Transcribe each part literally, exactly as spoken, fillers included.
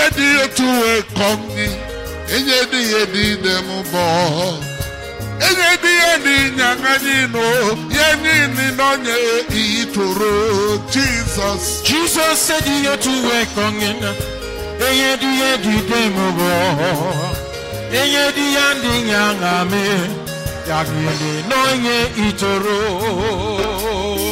said you to a congi, and you did them more. And you did Yanganino, Yanin on your Jesus. Jesus said you to a congi, and you did them more. And you did Yangame, Yagini, no ye itoro.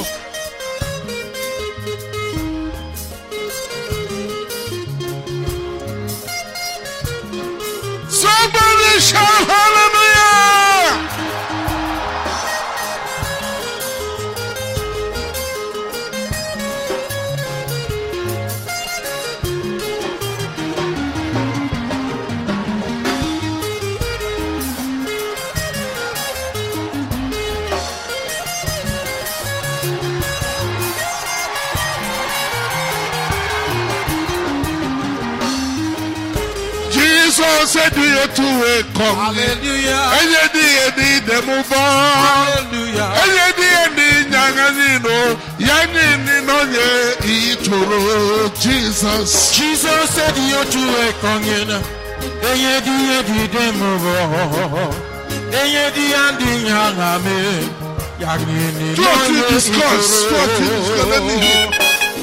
Somebody shout hallelujah! Jesus said you to a come. Hallelujah. And you did the move on. Hallelujah. And you did Yanganino, Yanino, Ituro, Jesus. Jesus said you to a congen, and you did the move. And you did Yangame, Yagini. What you discuss? What you discuss? Let me hear.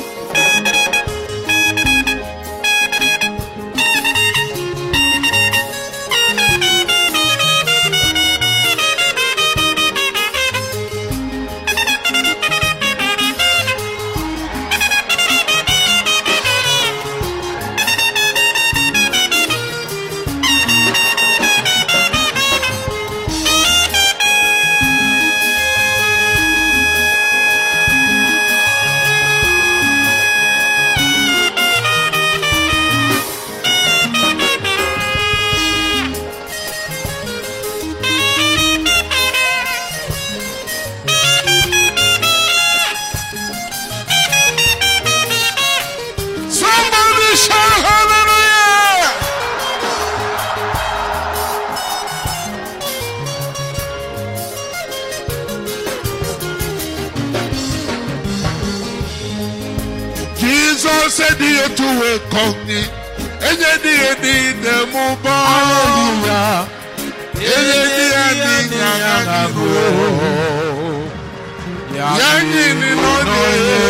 Jesus said you to a congi, and you did the move. Hallelujah. And you did Yanganino, Yanganino,